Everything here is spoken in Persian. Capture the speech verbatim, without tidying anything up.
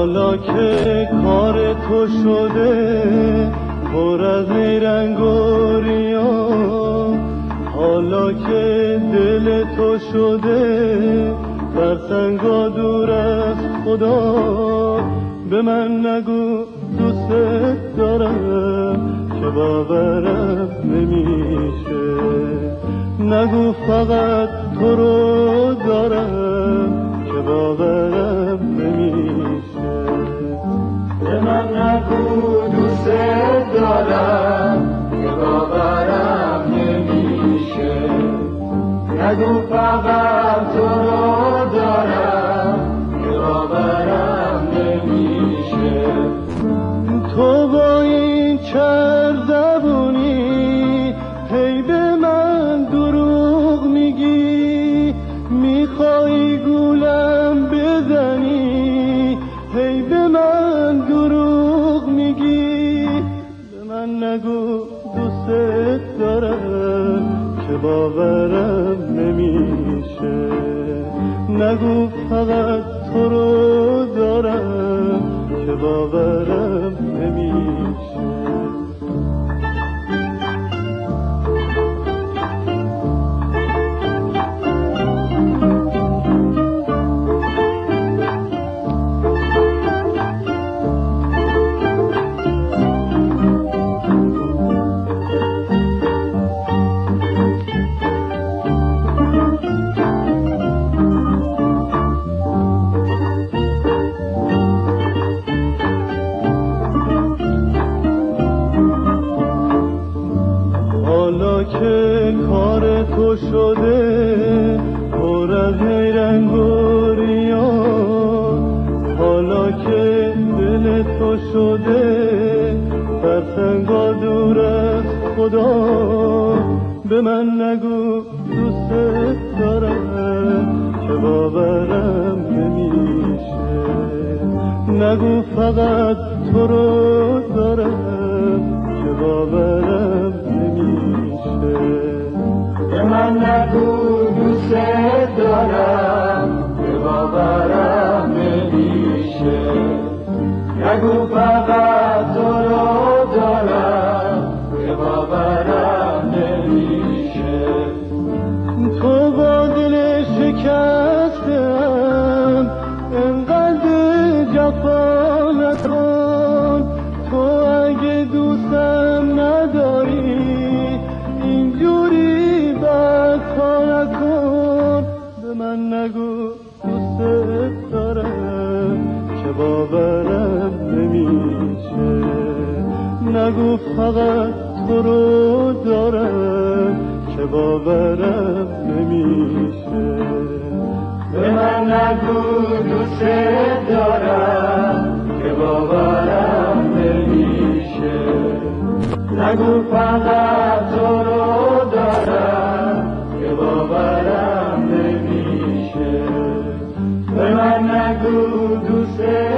حالا که کار تو شده پر از نیرنگ و ریا، حالا که دل تو شده فرسنگا دور از خدا، به من نگو دوست دارم که باورم نمیشه، نگو فقط تو رو دارم که باورم نمیشه. به من نگو دوست دارم که باورم نمیشه، نگو فقط تو رو دارم که باورم نمیشه. تو با این چر زبونی هی به من دروغ میگی، میخوای گولم بزنی هی به من دروغ میگی. به من نگو دوست دارم که باورم نمیشه، نگو فقط تو رو دارم که باورم نمیشه. حالا که کار تو شده پر از نیرنگ و ریا، حالا که دل تو شده فرسنگا دور از خدا، به من نگو دوست دارم که باورم نمیشه، نگو فقط تو رو دارم که باورم نمیشه. به من نگو دوست دارم که باورم نمیشه، نگو فقط تو رو دارم که باورم نمیشه. تو با دل شکستم انقدر جفا نکن، تو اگه دوستم نداری اینجوری بد کار نکن. به من نگو دوست دارم که باورم نمیشه، نگو فقط تو رو دارم که باورم نمیشه. به من نگو دوست دارم که باورم نمیشه، نگو فقط تو رو دارم که باورم نمیشه. به من نگو دوست